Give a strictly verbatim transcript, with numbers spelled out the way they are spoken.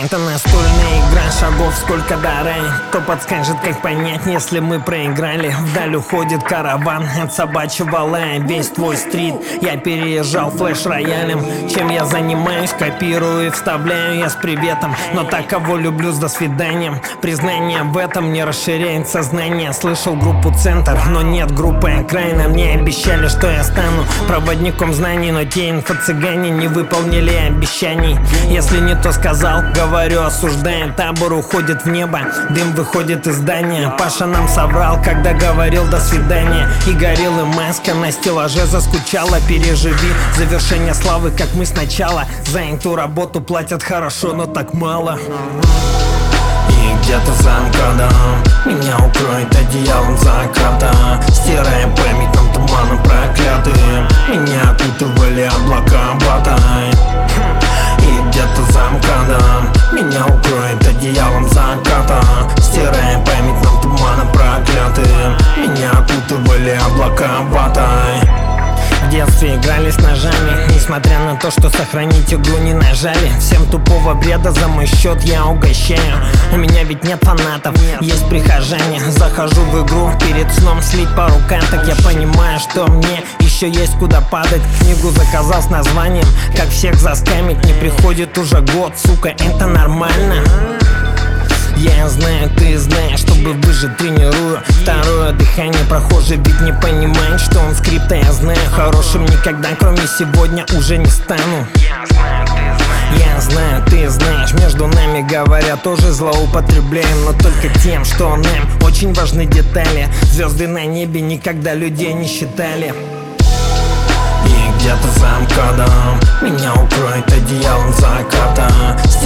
Это настольная игра, шагов сколько до рая. Кто подскажет, как понять, если мы проиграли? Вдаль уходит караван от собачьего лая. Весь твой стрит я переезжал флеш-роялем. Чем я занимаюсь, копирую и вставляю я с приветом. Но так, кого люблю, с до свидания. Признание в этом не расширяет сознание. Слышал группу «Центр», но нет группы «Окраина». Мне обещали, что я стану проводником знаний, но те инфо-цыгане не выполнили обещаний. Если не то сказал, говорю, осуждая. Табор уходит в небо, дым выходит из здания. Паша нам соврал, когда говорил до свидания. И горелла маска на стеллаже заскучала. Переживи завершение славы, как мы сначала. За эту работу платят хорошо, но так мало. И где-то за МКАДом меня укроет одеялом заката, стирая памятным туманом проклятым. Меня окутывали облака ватой. И где-то за МКАДом меня укроет одеялом заката, стирая памятным туманом проклятым. Меня окутывали облака ватой. В детстве играли с ножами, несмотря на то, что сохранить игру не нажали. Всем тупого бреда за мой счет я угощаю. У меня ведь нет фанатов, есть прихожане. Захожу в игру перед сном слить пару каток. Я понимаю, что мне еще есть куда падать. Книгу заказал с названием «Как всех заскамить». Не приходит уже год, сука, это нормально. Я знаю, ты знаешь, чтобы выжить, тренирую второе дыхание. Прохожий ведь не понимает, что он скрипт, а я знаю, хорошим никогда, кроме сегодня, уже не стану. Я знаю, ты знаешь, между нами говорят, тоже злоупотребляем, но только тем, что нам очень важны детали. Звезды на небе никогда людей не считали. И где-то за МКАДом меня укроет одеялом заката,